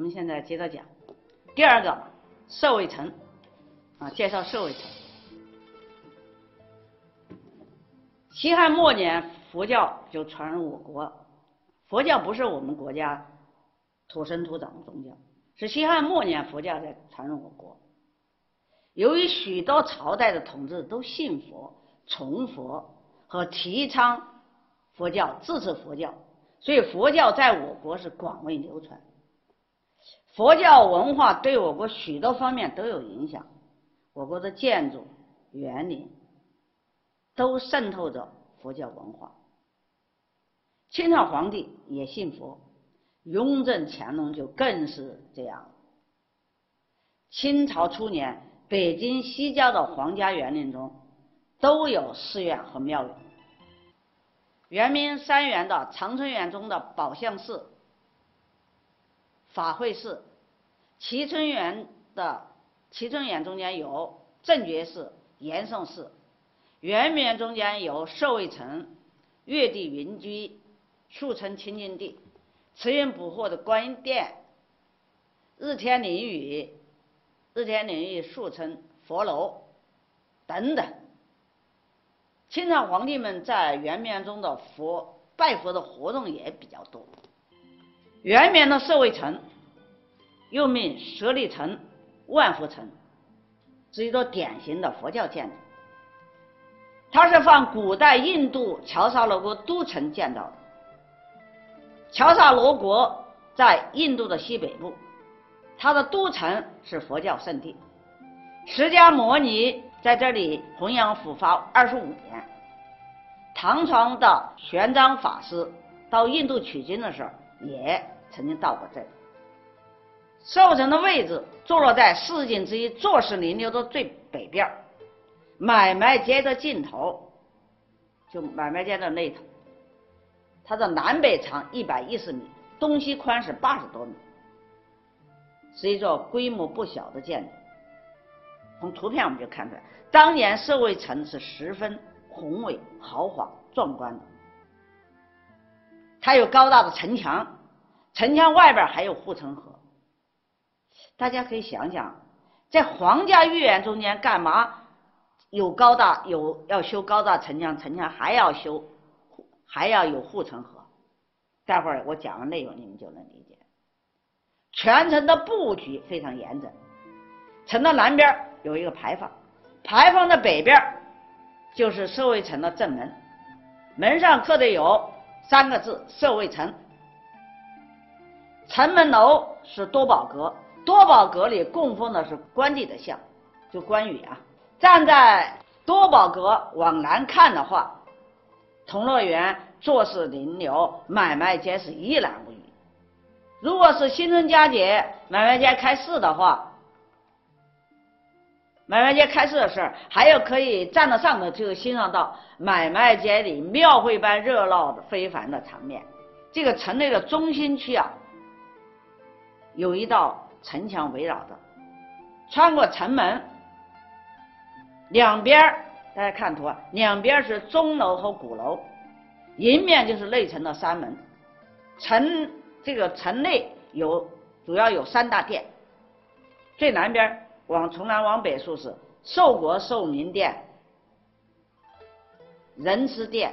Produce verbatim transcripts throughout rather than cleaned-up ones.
们现在接着讲。第二个，舍卫城啊，介绍舍卫城。西汉末年，佛教就传入我国。佛教不是我们国家土生土长的宗教，是西汉末年佛教才传入我国。由于许多朝代的统治都信佛、崇佛和提倡佛教、支持佛教，所以佛教在我国是广为流传。佛教文化对我国许多方面都有影响，我国的建筑、园林都渗透着佛教文化。清朝皇帝也信佛，雍正、乾隆就更是这样。清朝初年，北京西郊的皇家园林中都有寺院和庙宇。圆明三园的长春园中的宝相寺、法会寺，蕲春园的蕲春园中间有正觉寺、延寿寺，圆明园中间有舍卫城、月地云居、速成清净地、慈云捕获的观音殿、日天灵宇、日天灵宇速成佛楼等等。清朝皇帝们在圆明园中的佛拜佛的活动也比较多。圆明的舍卫城又名舍利城、万福城，是一座典型的佛教建筑。它是仿古代印度乔萨罗国都城建造的。乔萨罗国在印度的西北部，它的都城是佛教圣地。释迦牟尼在这里弘扬佛法二十五年。唐朝的玄奘法师到印度取经的时候，也曾经到过这里。舍卫城的位置坐落在市井之一坐式林流的最北边，买卖街的尽头，就买卖街的那头。它的南北长一百一十米，东西宽是八十多米，是一座规模不小的建筑。从图片我们就看出来，当年舍卫城是十分宏伟、豪华、壮观的。它有高大的城墙，城墙外边还有护城河。大家可以想想，在皇家御园中间干嘛有高大有要修高大城墙，城墙还要修还要有护城河。待会儿我讲的内容你们就能理解。全城的布局非常严整，城的南边有一个牌坊，牌坊的北边就是舍卫城的正门，门上刻的有三个字舍卫城。城门楼是多宝阁，多宝阁里供奉的是关帝的像，就关羽啊。站在多宝阁往南看的话，同乐园、坐式林流、买卖街是一览无余。如果是新春佳节买卖街开市的话，买卖街开市的时候，还有可以站到上头就欣赏到买卖街里庙会般热闹的非凡的场面。这个城内的中心区啊，有一道城墙围绕着，穿过城门，两边大家看图啊，两边是钟楼和鼓楼，迎面就是内城的山门。城这个城内有主要有三大殿，最南边往从南往北数是寿国寿民殿、仁慈殿、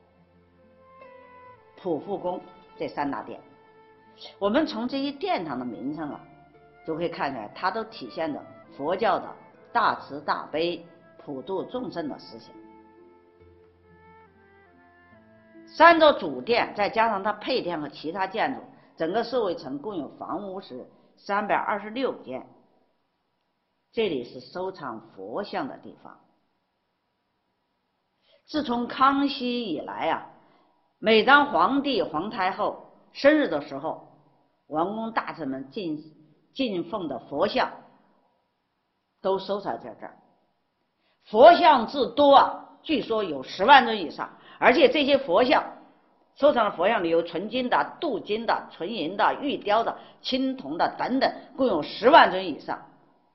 普富宫，这三大殿。我们从这些殿堂的名称啊，就可以看出来，它都体现着佛教的大慈大悲、普度众生的思想。三座主殿再加上它配殿和其他建筑，整个舍卫城共有房屋是三百二十六间。这里是收藏佛像的地方。自从康熙以来啊，每当皇帝、皇太后生日的时候，王公大臣们进进奉的佛像都收藏在这儿。佛像之多啊，据说有十万尊以上，而且这些佛像收藏的佛像里有纯金的、镀金的、纯银的、玉雕的、青铜的等等，共有十万尊以上。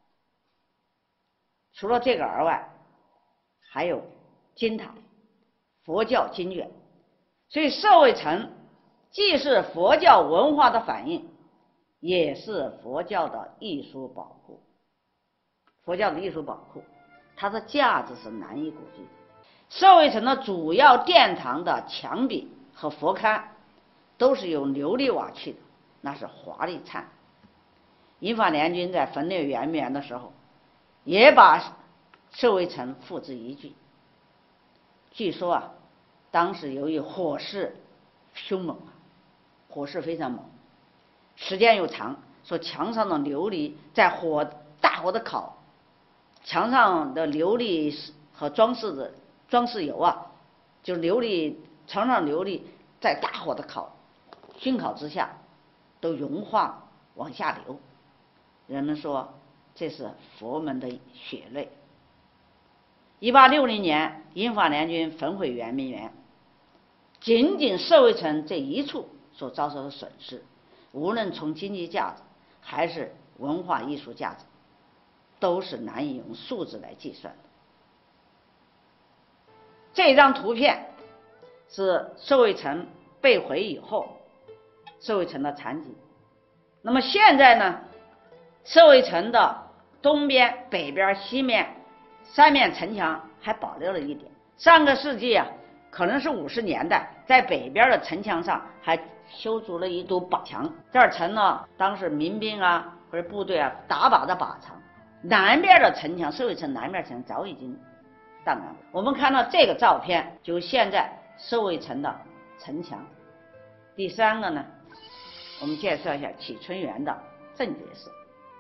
除了这个而外，还有经堂、佛教经卷，所以舍卫城既是佛教文化的反映， 也是佛教的艺术宝库。佛教的艺术宝库，它的价值是难以估计的。舍卫城的主要殿堂的墙壁和佛龛都是由琉璃瓦砌的，那是华丽灿。英法联军在分裂圆明园的时候，也把舍卫城付之一炬。据说啊，当时由于火势凶猛啊，火势非常猛，时间又长，说墙上的琉璃在火大火的烤，墙上的琉璃和装饰的装饰油啊，就琉璃墙上琉璃在大火的烤熏烤之下都融化往下流。人们说这是佛门的血泪。一八六零年，英法联军焚毁圆明园，仅仅舍卫城这一处所遭受的损失，无论从经济价值还是文化艺术价值，都是难以用数字来计算的。这张图片是舍卫城被毁以后舍卫城的残疾。那么现在呢，舍卫城的东边、北边、西面三面城墙还保留了一点。上个世纪啊，可能是五十年代，在北边的城墙上还修筑了一堵靶墙，这儿成了当时民兵啊或者部队啊打靶的靶场。南边的城墙，舍卫城南边城早已经荡然了。我们看到这个照片，就是现在舍卫城的城墙。第三个呢，我们介绍一下启春园的正觉寺。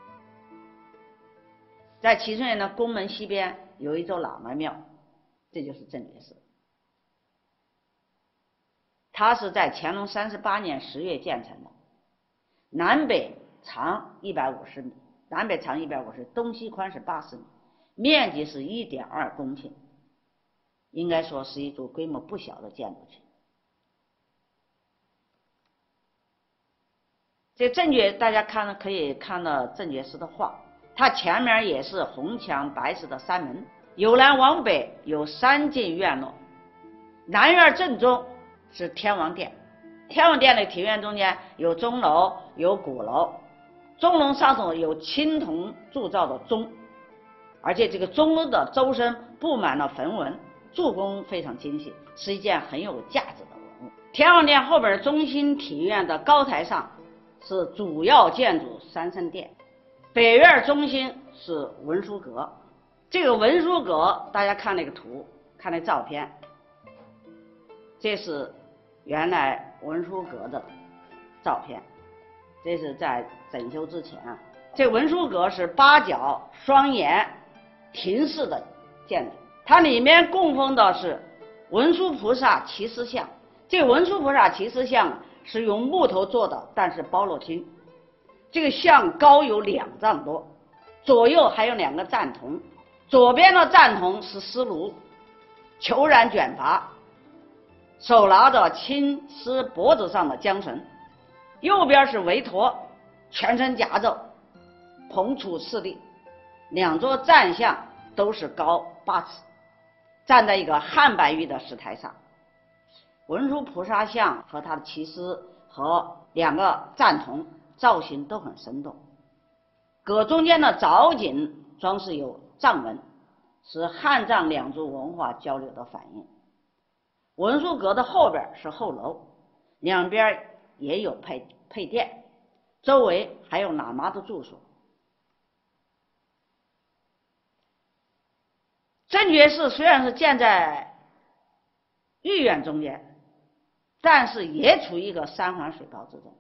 在启春园的宫门西边有一座喇嘛庙，这就是正觉寺。它是在乾隆三十八年十月建成的，南北长一百五十米，南北长一百五十，东西宽是八十米，面积是一点二公顷，应该说是一座规模不小的建筑群。这正觉大家看了可以看到正觉寺的画，它前面也是红墙白石的山门，由南往北有三进院落，南院正中是天王殿，天王殿的庭院中间有钟楼有鼓楼，钟楼上头有青铜铸造的钟，而且这个钟楼的周身布满了焚纹，做工非常精细，是一件很有价值的文物。天王殿后边中心体院的高台上是主要建筑三圣殿，北院中心是文殊阁。这个文殊阁大家看那个图，看那照片，这是原来文殊阁的照片，这是在整修之前啊。这文殊阁是八角双檐亭式的建筑，它里面供奉的是文殊菩萨骑狮像。这文殊菩萨骑狮像是用木头做的，但是包罗金。这个像高有两丈多，左右还有两个赞童，左边的赞童是狮奴，虬髯卷发，手拿着青狮脖子上的缰绳，右边是韦陀，全身甲胄，捧杵侍立。两座赞像都是高八尺，站在一个汉白玉的石台上。文殊菩萨像和他的骑狮和两个赞童造型都很生动，阁中间的藻井装饰有藏文，是汉藏两族文化交流的反映。文殊阁的后边是后楼，两边也有配配殿，周围还有喇嘛的住所。正觉寺虽然是建在御苑中间，但是也处于一个山环水抱之中。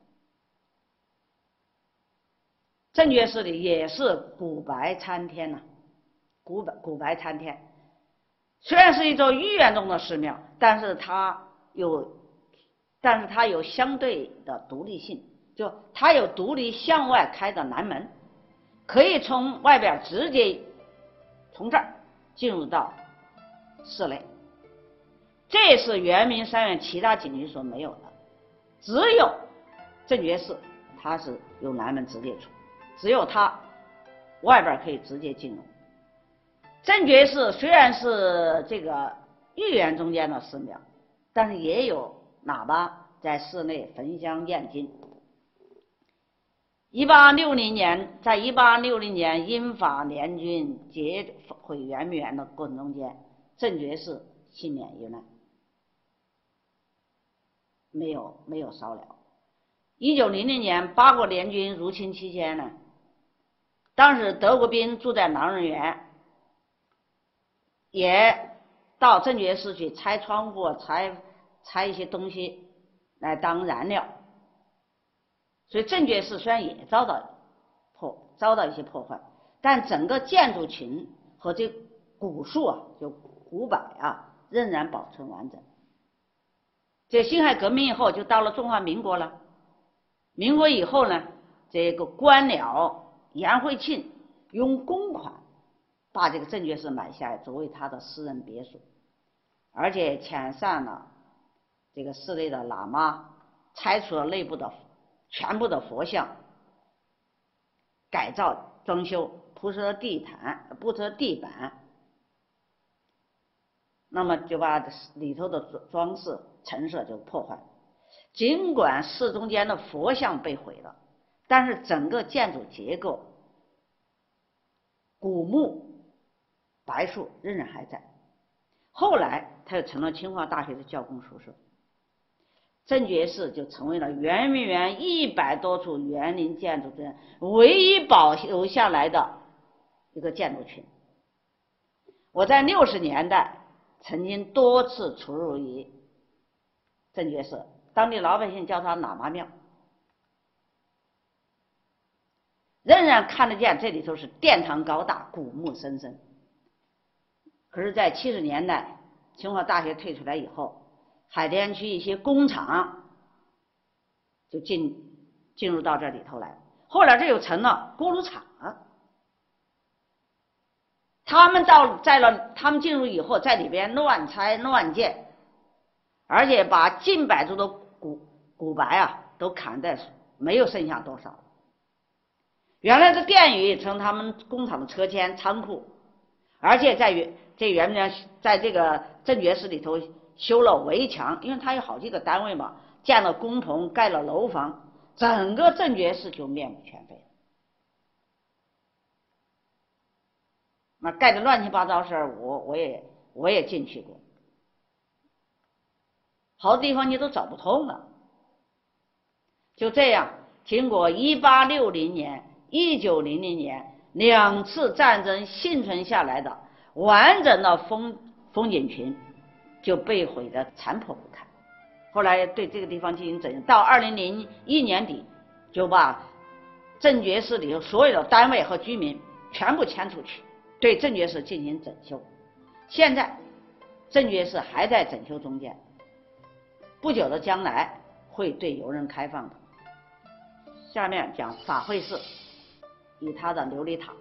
正觉寺里也是古白参天呐、啊，古白古白参天。虽然是一座御苑中的寺庙，但是它有，但是它有相对的独立性，就它有独立向外开的南门，可以从外边直接从这儿进入到寺内。这是圆明三院其他景区所没有的，只有正觉寺它是有南门直接出，只有它外边可以直接进入。正觉寺虽然是这个御苑中间的寺庙，但是也有喇嘛在寺内焚香念经。 一八六零年，在一八六零年英法联军劫毁圆明园的过程中间，郑觉士幸免于难，没有没有烧了。一九零零年八国联军入侵期间呢，当时德国兵住在狼人园，也到郑觉士去拆窗户、拆拆一些东西来当燃料。所以郑觉士虽然也遭到破遭到一些破坏，但整个建筑群和这古树啊，就古柏啊，仍然保存完整。这辛亥革命以后，就到了中华民国了。民国以后呢，这个官僚杨惠庆用公款把这个郑觉士买下来，作为他的私人别墅，而且遣散了这个寺内的喇嘛，拆除了内部的全部的佛像，改造装修，铺设地毯，铺设地板，那么就把里头的装饰陈设就破坏。尽管寺中间的佛像被毁了，但是整个建筑结构、古木、白树仍然还在。后来它又成了清华大学的教工宿舍。郑觉士就成为了圆明园一百多处园林建筑中唯一保留下来的一个建筑群。我在六十年代曾经多次出入于郑觉士，当地老百姓叫他喇嘛庙，仍然看得见这里头是殿堂高大，古木深深。可是，在七十年代，清华大学退出来以后，海淀区一些工厂就进进入到这里头来，后来这又成了锅炉厂。他们到在了，他们进入以后，在里边乱拆乱建，而且把近百株的古古柏啊都砍在没有剩下多少。原来的殿宇成他们工厂的车间仓库，而且在原这原来在这个郑觉士里头修了围墙，因为它有好几个单位嘛，建了工棚，盖了楼房，整个郑觉士就面目全非。那盖的乱七八糟事儿，我我也我也进去过，好多地方你都找不通了。就这样，经过一八六零年、一九零零年两次战争幸存下来的完整的风风景群，就被毁得残破不堪。后来对这个地方进行整修，到二零零一年底，就把郑觉士里头所有的单位和居民全部迁出去，对郑觉士进行整修。现在郑觉士还在整修中间，不久的将来会对游人开放的。下面讲法会寺与它的琉璃塔。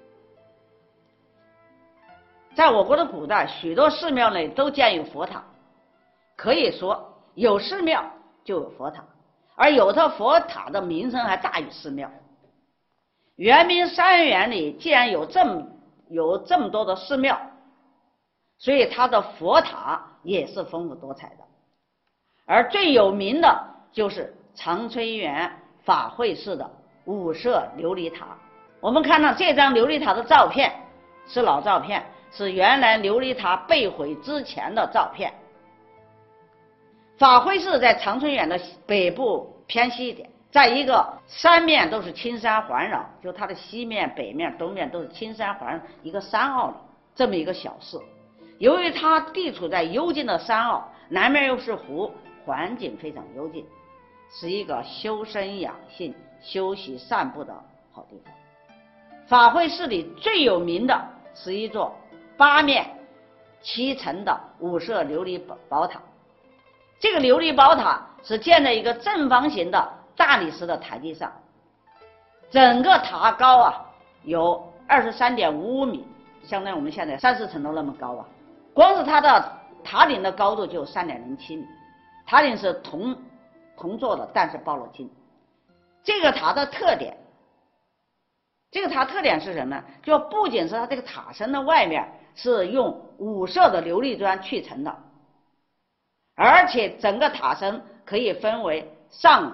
在我国的古代，许多寺庙内都建有佛塔，可以说有寺庙就有佛塔，而有的佛塔的名声还大于寺庙。圆明三园里既然有这么有这么多的寺庙，所以它的佛塔也是丰富多彩的。而最有名的就是长春园法会寺的五色琉璃塔。我们看到这张琉璃塔的照片是老照片，是原来琉璃塔被毁之前的照片。法会寺在长春园的北部偏西一点，在一个三面都是青山环绕，就它的西面、北面、东面都是青山环绕一个山坳里，这么一个小寺。由于它地处在幽静的山坳，南面又是湖，环境非常幽静，是一个修身养性、休息散步的好地方。法会寺里最有名的是一座八面七层的五色琉璃宝塔。这个琉璃宝塔是建在一个正方形的大理石的台地上，整个塔高啊有 二十三点五五米，相当于我们现在三四层楼那么高啊。光是它的塔顶的高度就有 三点零七米，塔顶是铜铜做的，但是包了金。这个塔的特点，这个塔特点是什么？就不仅是它这个塔身的外面是用五色的琉璃砖砌成的，而且整个塔身可以分为上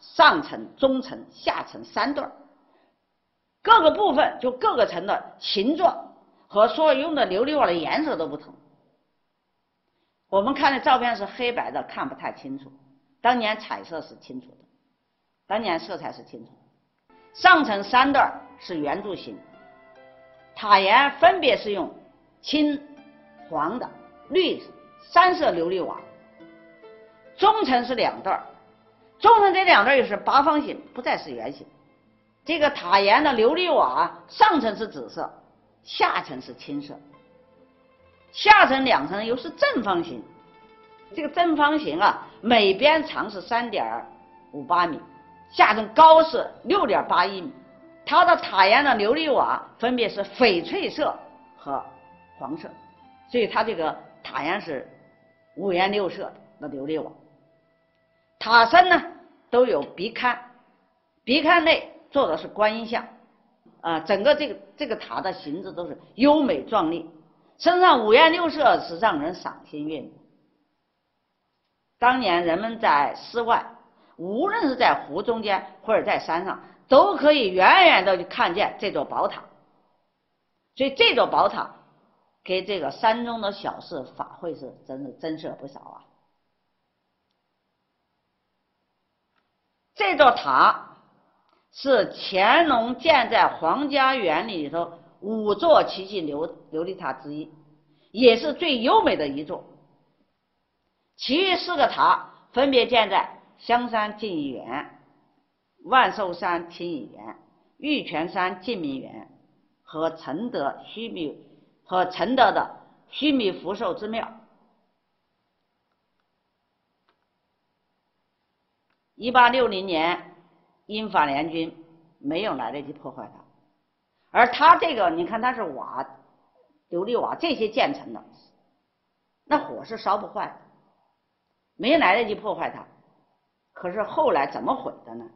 上层、中层、下层三段，各个部分就各个层的形状和所用的琉璃瓦的颜色都不同。我们看的照片是黑白的，看不太清楚。当年彩色是清楚的，当年色彩是清楚的。上层三段是圆柱形，塔檐分别是用青、黄的、绿三色琉璃瓦。中层是两段，中层这两段又是八方形，不再是圆形。这个塔檐的琉璃瓦上层是紫色，下层是青色，下层两层又是正方形。这个正方形啊，每边长是 三点五八米，下层高是 六点八一米。它的塔檐的琉璃瓦分别是翡翠色和黄色，所以它这个塔檐是五颜六色的琉璃瓦。塔身呢都有壁龛，壁龛内做的是观音像，啊，整个这个这个塔的形制都是优美壮丽，身上五颜六色是让人赏心悦目。当年人们在室外，无论是在湖中间或者在山上，都可以远远的就看见这座宝塔。所以这座宝塔给这个山中的小事法会是真的增色不少啊。这座塔是乾隆建在皇家园里头五座奇迹琉琉璃塔之一，也是最优美的一座。其余四个塔分别建在香山静怡园、万寿山清怡园、玉泉山静明园和承德须弥和承德的须弥福寿之庙。一八六零年，英法联军没有来得及破坏它，而它这个你看它是瓦、琉璃瓦这些建成的，那火是烧不坏的，没来得及破坏它。可是后来怎么毁的呢？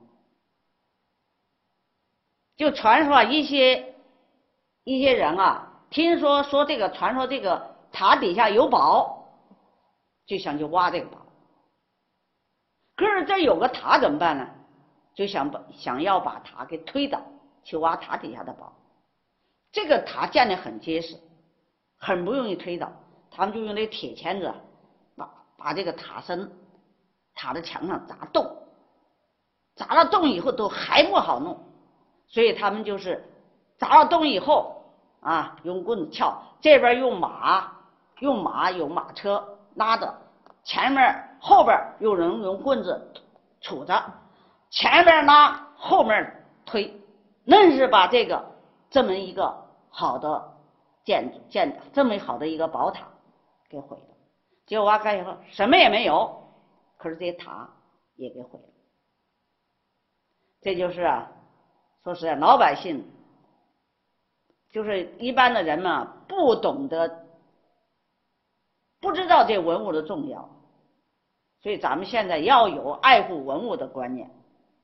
就传说一些一些人啊，听说说这个传说这个塔底下有宝，就想去挖这个宝。可是这有个塔怎么办呢？就想把想要把塔给推倒，去挖塔底下的宝。这个塔建得很结实，很不容易推倒，他们就用那铁钳子把把这个塔身塔的墙上砸洞，砸了洞以后都还不好弄，所以他们就是砸了洞以后啊，用棍子撬，这边用马用马有马车拉着，前面后边有人用棍子杵着，前面拉后面推，愣是把这个这么一个好的建筑建这么好的一个宝塔给毁了。结果挖开以后什么也没有，可是这塔也给毁了。这就是啊，说实在，老百姓就是一般的人们啊，不懂得，不知道这文物的重要，所以咱们现在要有爱护文物的观念。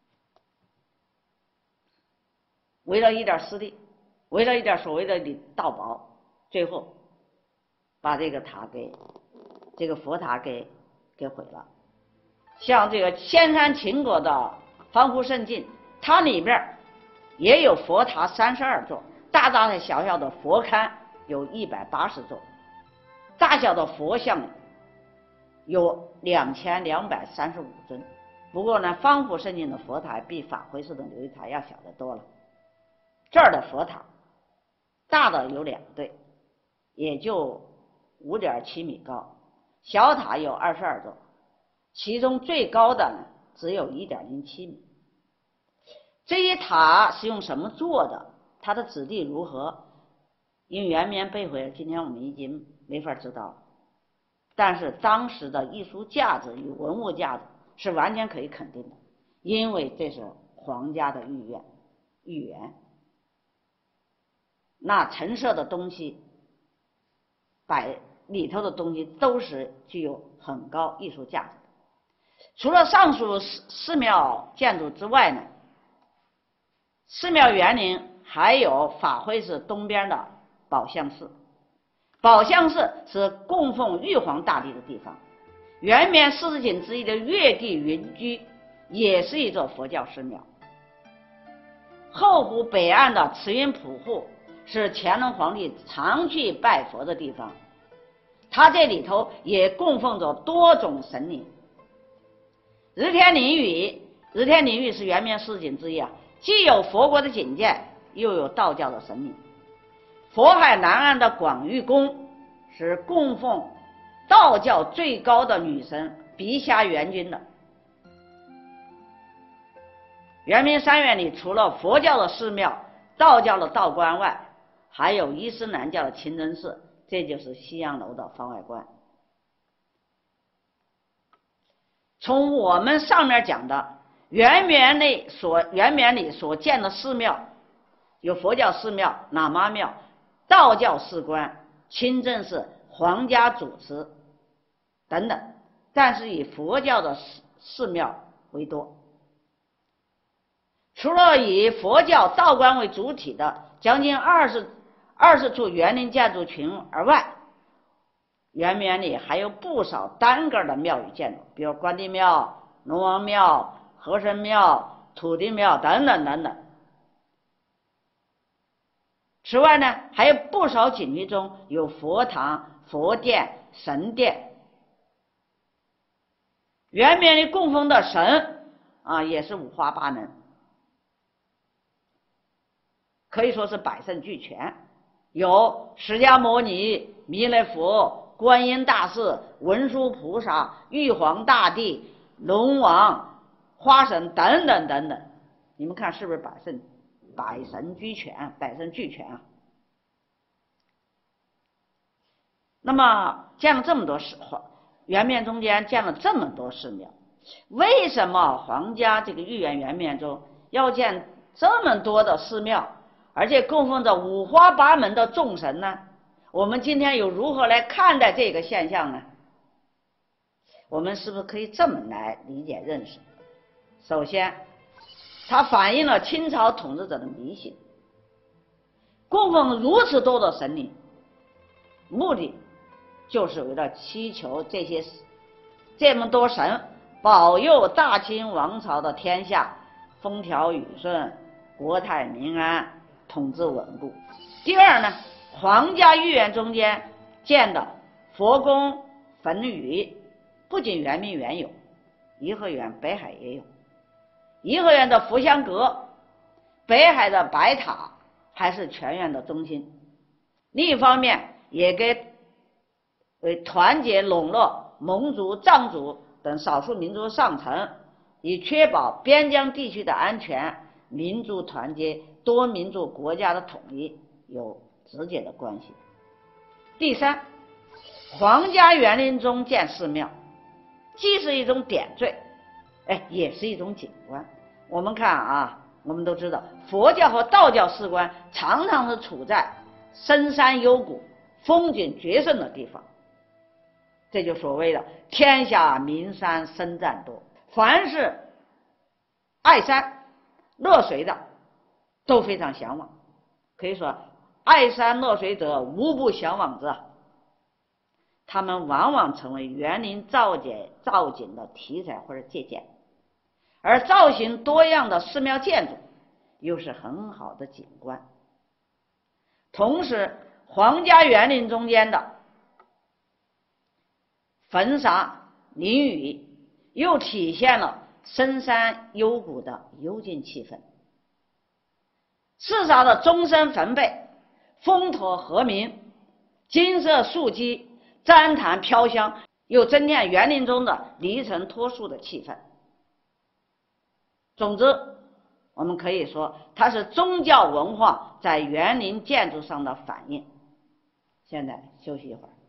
为了一点私利，为了一点所谓的盗宝，最后把这个塔给这个佛塔给给毁了。像这个仙山秦国的防湖圣境，它里边也有佛塔三十二座，大大小小的佛龛有一百八十座，大小的佛像有两千两百三十五尊。不过呢，防湖圣境的佛塔比法会寺的琉璃塔要小得多了。这儿的佛塔大的有两对，也就 五点七米高，小塔有二十二座，其中最高的呢只有 一点零七米。这一塔是用什么做的？它的质地如何？因为原面被毁，今天我们已经没法知道了。但是当时的艺术价值与文物价值是完全可以肯定的，因为这是皇家的御苑御园，那陈设的东西摆里头的东西都是具有很高艺术价值的。除了上述寺庙建筑之外呢，寺庙园林还有法会寺东边的宝相寺。宝相寺是供奉玉皇大帝的地方，原面四十景之一的月地云居也是一座佛教寺庙。后湖北岸的慈云普户是乾隆皇帝常去拜佛的地方，他这里头也供奉着多种神灵。日天灵宇，日天灵宇是圆明四景之一啊，既有佛国的景界，又有道教的神灵。佛海南岸的广玉宫是供奉道教最高的女神碧霞元君的。圆明三院里除了佛教的寺庙、道教的道观外，还有伊斯兰教的清真寺，这就是西洋楼的方外观。从我们上面讲的圆明里所圆明里所建的寺庙，有佛教寺庙、喇嘛庙、道教寺观、清真寺、皇家主持等等，但是以佛教的寺庙为多。除了以佛教道观为主体的将近二十二十处园林建筑群而外，圆明里还有不少单个的庙宇建筑，比如关帝庙、龙王庙、和珅庙、土地庙等等等等。此外呢，还有不少景区中有佛堂、佛殿、神殿。圆明里供奉的神啊，也是五花八门，可以说是百圣俱全，有释迦牟尼、弥勒佛、观音大士、文殊菩萨、玉皇大帝、龙王、花神等等等等。你们看是不是百圣百神俱全，百圣俱全啊？那么建了这么多寺，圆明中间建了这么多寺庙，为什么皇家这个御园圆明中要建这么多的寺庙，而且供奉着五花八门的众神呢？我们今天又如何来看待这个现象呢？我们是不是可以这么来理解认识？首先，它反映了清朝统治者的迷信，供奉如此多的神灵，目的就是为了祈求这些这么多神保佑大清王朝的天下风调雨顺、国泰民安、统治稳固。第二呢，皇家御园中间建的佛宫焚宇，不仅圆明园有，颐和园北海也有。颐和园的福香阁、北海的白塔还是全院的中心。另一方面，也给为团结笼络蒙族、藏族等少数民族上层，以确保边疆地区的安全、民族团结、多民族国家的统一有直接的关系。第三，皇家园林中建寺庙，既是一种点缀，哎，也是一种景观。我们看啊，我们都知道，佛教和道教寺观常常是处在深山幽谷、风景绝胜的地方，这就所谓的天下名山深涧多。凡是爱山乐水的都非常向往，可以说爱山乐水者无不向往之。他们往往成为园林造景造景的题材或者借鉴，而造型多样的寺庙建筑又是很好的景观。同时，皇家园林中间的坟刹林宇又体现了深山幽谷的幽静气氛。四沙的终身坟碑风驼和鸣，金色树基旃檀飘香，又增添园林中的离尘脱俗的气氛。总之，我们可以说它是宗教文化在园林建筑上的反映。现在休息一会儿。